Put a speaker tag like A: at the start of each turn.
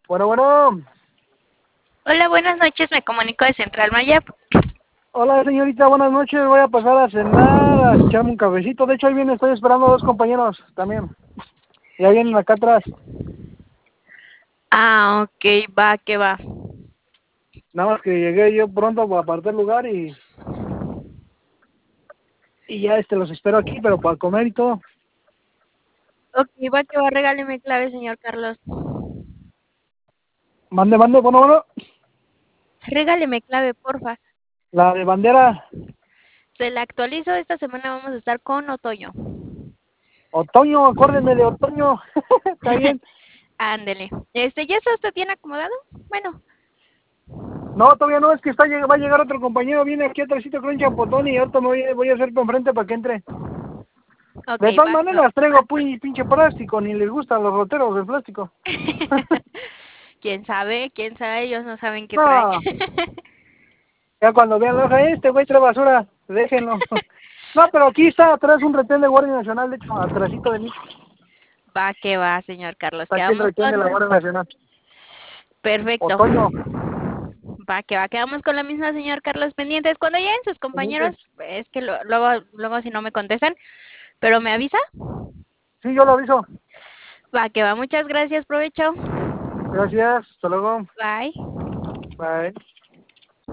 A: Bueno.
B: Hola, buenas noches, me comunico de Central Mayap.
A: Hola, señorita, buenas noches. Voy a pasar a cenar, a echarme un cafecito. De hecho, ahí viene, estoy esperando a dos compañeros también. Ya vienen acá atrás.
B: Ah, ok, va, que va.
A: Nada más que llegué yo pronto para apartar el lugar y ya los espero aquí, pero para comer y todo.
B: Ok, va, que va, regáleme clave, señor Carlos.
A: Mande, bueno.
B: Regáleme clave, porfa.
A: La de bandera,
B: Se la actualizo, esta semana vamos a estar con otoño.
A: otoño, acuérdenme de otoño. Está bien.
B: Ándele. ¿Ya está usted bien acomodado? Bueno,
A: No, todavía no, es que va a llegar otro compañero, viene aquí atrásito con un champotón y ahorita me voy a hacer por enfrente para que entre.
B: ok,
A: De todas
B: va, que va.
A: maneras traigo pinche plástico, ni les gustan los roteros de plástico.
B: Quién sabe, ellos no saben qué traen.
A: No, ya cuando vean la hoja, este güey trae basura, déjenlo. No, pero aquí está atrás un retén de Guardia Nacional, de hecho, atrásito de mí.
B: Va, que va, señor Carlos.
A: Está aquí el
B: Quedamos
A: retén de la
B: con...
A: Guardia Nacional.
B: Perfecto.
A: Otoño.
B: Va, que va, quedamos con la misma, señor Carlos, pendientes. Cuando lleguen sus
A: Pendientes.
B: compañeros, es que luego si no me contestan, pero me avisa.
A: Sí, yo lo aviso.
B: Va, que va, muchas gracias, provecho.
A: Gracias, hasta luego.
B: Bye.
A: Bye.